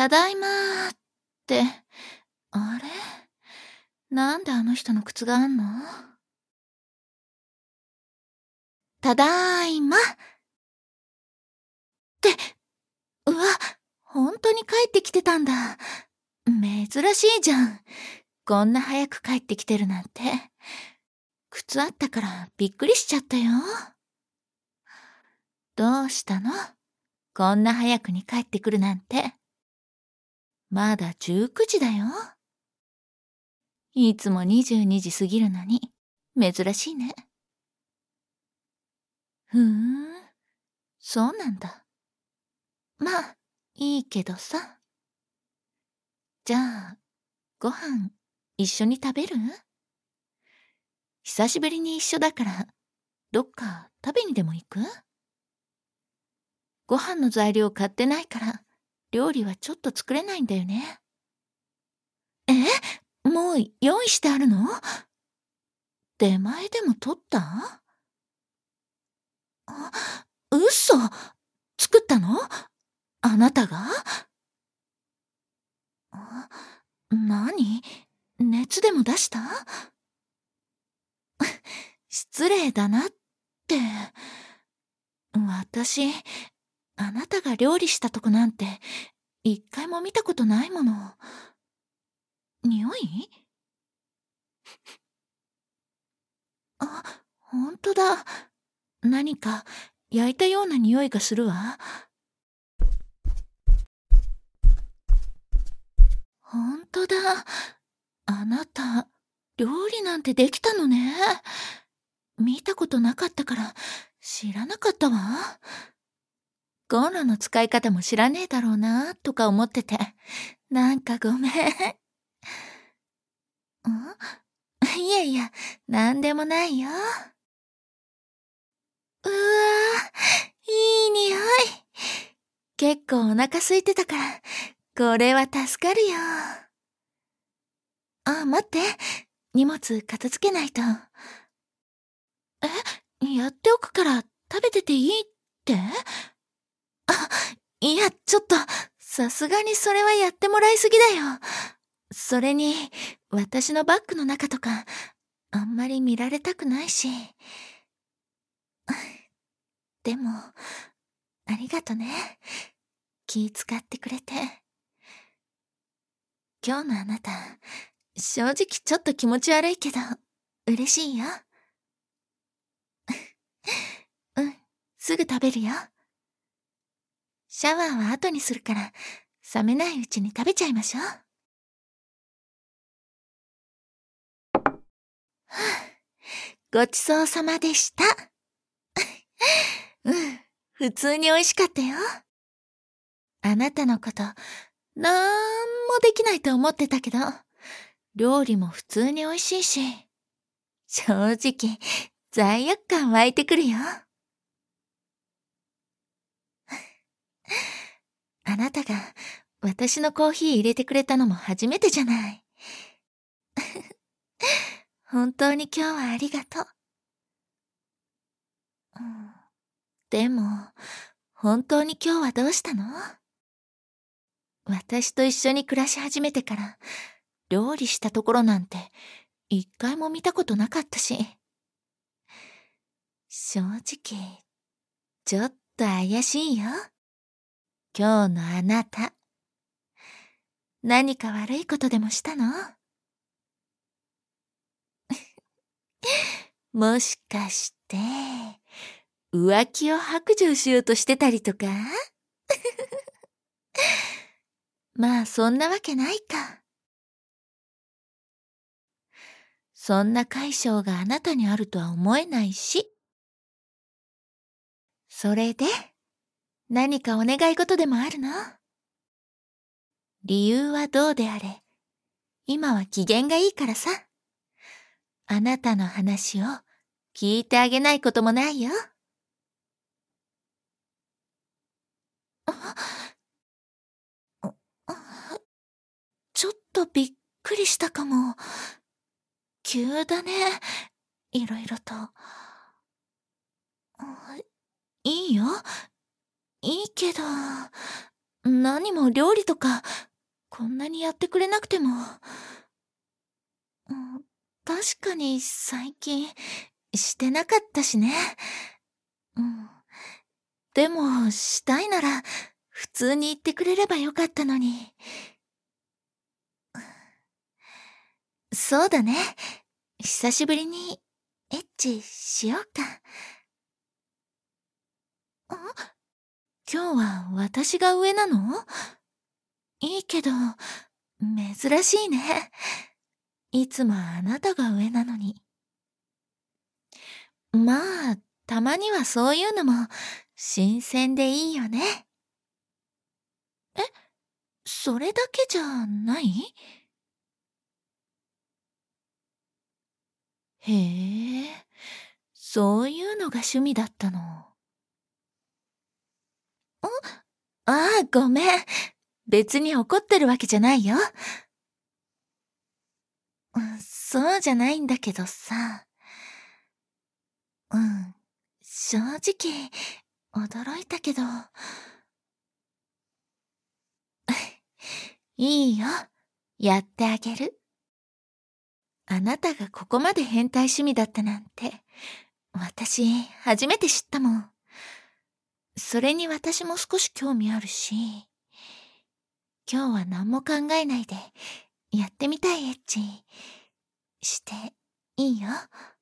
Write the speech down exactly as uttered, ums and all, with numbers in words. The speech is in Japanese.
ただいまーって、あれ？なんであの人の靴があんの？ただーいまって、うわ、ほんとに帰ってきてたんだ。珍しいじゃん。こんな早く帰ってきてるなんて。靴あったからびっくりしちゃったよ。どうしたの？こんな早くに帰ってくるなんて。まだじゅうくじだよ。いつもにじゅうにじ過ぎるのに、珍しいね。ふーん、そうなんだ。まあ、いいけどさ。じゃあ、ご飯、一緒に食べる？久しぶりに一緒だから、どっか食べにでも行く？ご飯の材料買ってないから、料理はちょっと作れないんだよね。え？もう用意してあるの？出前でも取った？あ、嘘！作ったの？あなたが？あ、何？熱でも出した？失礼だなって。私、あなたが料理したとこなんて、一回も見たことないもの。匂い？あ、ほんとだ。何か焼いたような匂いがするわ。ほんとだ。あなた、料理なんてできたのね。見たことなかったから知らなかったわ。コンロの使い方も知らねえだろうな、とか思ってて。なんかごめん。ん？いやいや、なんでもないよ。うわぁ、いい匂い。結構お腹空いてたから、これは助かるよ。あ、待って。荷物片付けないと。え、やっておくから食べてていいって？あ、いや、ちょっと、さすがにそれはやってもらいすぎだよ。それに、私のバッグの中とか、あんまり見られたくないし。でも、ありがとね。気使ってくれて。今日のあなた、正直ちょっと気持ち悪いけど、嬉しいよ。うん、すぐ食べるよ。シャワーは後にするから、冷めないうちに食べちゃいましょう。はあ、ごちそうさまでした。うん、普通に美味しかったよ。あなたのこと、なんもできないと思ってたけど、料理も普通に美味しいし、正直、罪悪感湧いてくるよ。あなたが私のコーヒー入れてくれたのも初めてじゃない。本当に今日はありがとう。うん、でも、本当に今日はどうしたの？私と一緒に暮らし始めてから、料理したところなんて一回も見たことなかったし。正直、ちょっと怪しいよ。今日のあなた。何か悪いことでもしたの？もしかして、浮気を白状しようとしてたりとか？まあそんなわけないか。そんな解消があなたにあるとは思えないし。それで、何かお願い事でもあるの？理由はどうであれ、今は機嫌がいいからさ。あなたの話を聞いてあげないこともないよ。ちょっとびっくりしたかも。急だね。いろいろと。いいよ。いいけど。 何も料理とか、こんなにやってくれなくても。うん、確かに最近、してなかったしね。うん。でも、したいなら、普通に言ってくれればよかったのに。そうだね。久しぶりに、エッチしようか。あ、今日は私が上なの？いいけど、珍しいね。いつもあなたが上なのに。まあ、たまにはそういうのも、新鮮でいいよね。え、それだけじゃない？へえ、そういうのが趣味だったの。ん？ああ、ごめん。別に怒ってるわけじゃないよ。うん、そうじゃないんだけどさ。うん、正直、驚いたけど。いいよ。やってあげる。あなたがここまで変態趣味だったなんて、私、初めて知ったもん。それに私も少し興味あるし、今日は何も考えないで、やってみたいエッチ、して、いいよ。